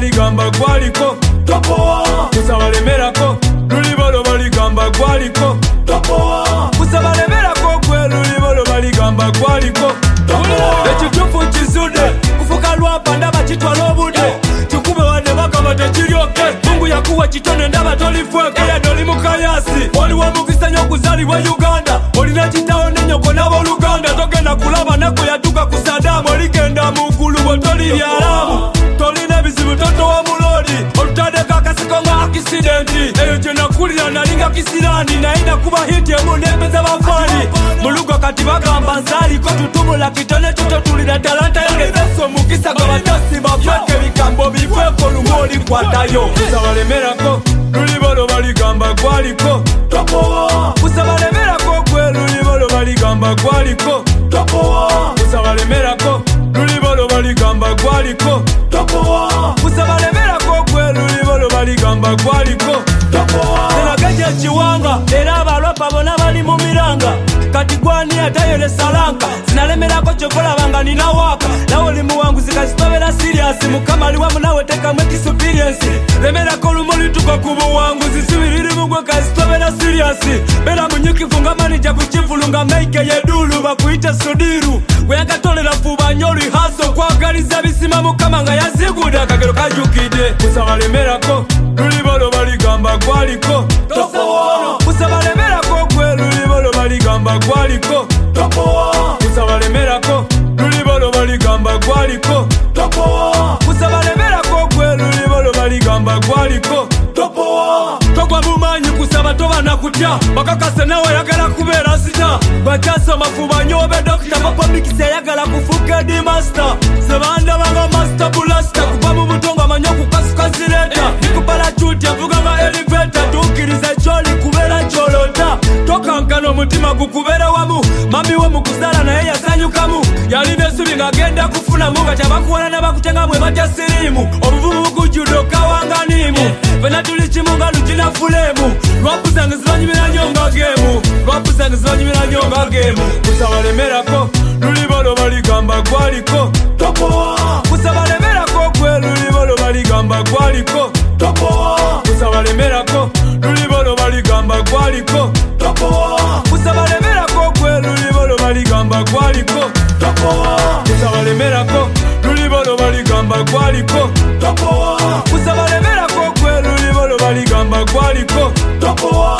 baligamba gwaliko topowa kusabalemerako lulibolo baligamba gwaliko topowa kusabalemerako gwe lulibolo baligamba gwaliko topowa ekitufu kizude kufuka lwapa ndaba kitwala obudde kikube wadde bagamba tekiryoke Mungu yakuwa kitone ndaba tolifweko yadde oli mukayasi oli wamukisa nnyo okuzaalibwa Uganda olina kitawo ne nnyoko n'abooluganda togenda kulaba naku yatuuka ku Saddam oligenda mu ggulu bwe tolirya alamu tolina ebizibu totowa mulodi olutaddeko akasiko nga akisidenti eyo gye nakulira nalinga kisirani naye nakuba hiti emu nembeza bafaani mu lugo kati bagamba nsaaliko tutumula kitone kitotulira talanta yange zesse omukisa gwe batasi bafeke ebigambo bifeeko lumu olikwatayo kusabalemerako lulibolo baligamba gwaliko topowa kusabalemerako gwe lulibolo baligamba gwaliko topowa kusabalemerako lulibolo baligamba gwaliko topowa kusabalemerako gwe lulibolo baligamba gwaliko topowa senagaje ekiwanga era abalwapa bonna bali mu miranga kati gwani atayole salanka sinalemerako kyokolabanga nina waaka nawe oli muwanguzi kasitobera siriasi mukama ali wamu nawe tekamu ekisupiriensi lemerako lumuli tuko ku buwanguzi sibiriri mugwe kasitobera siriasi bera munyikivu nga manija ku kivulu nga meike yedulu bakuyite sudiru gwe yakatolera fuba nnyo lihaso kwagaliza bisima mukama nga yazigude akagero kajukidde kusabalemerako lulibolo baligamba gwaliko topowa kusabalemerako gwe lulibolo baligamba gwaliko topowa kusabalemerako lulibolo baligamba gwaliko topowa kusabalemerako gwe lulibolo baligamba gwaliko topowa togwa bumanyi kusaba toba nakutya bakakase nawe yagala kubeera sita bakyasoma fuba nnyo obe dokita papa mikisi yayagala kufuuka edi master sebandabanga master bulasta kuva mu butongo amanyi okukasukazireta nikubala cuti avuga nga eliveta tuukiriza kyoli kubeera kyolota tokankana omutima gukubeera wamu mami we mukuzala naye yasanyukamu yalina esubi ng'agenda kufunamu nga kyabakuwana nabakutenga mwe batya siriimu obuvumu bugujjudde okawanganiimu fena tuli kimu nga lugina fulemu lwapu zange zibanyumira nnyo nga geemu lwapu zange zibanyumira nnyo nga geemu kusabalemerako lulibolo baligamba gwaliko topowa kusabalemerako gwe lulibolo baligamba gwaliko topowa kusabalemerako lulibolo baligamba gwaliko topowa kusabalemerako gwe lulibolo baligamba gwaliko topowa kusabalemerako lulibolo baligamba gwaliko topowa kusabalemerako gwe lulibolo baligamba gwaliko topowa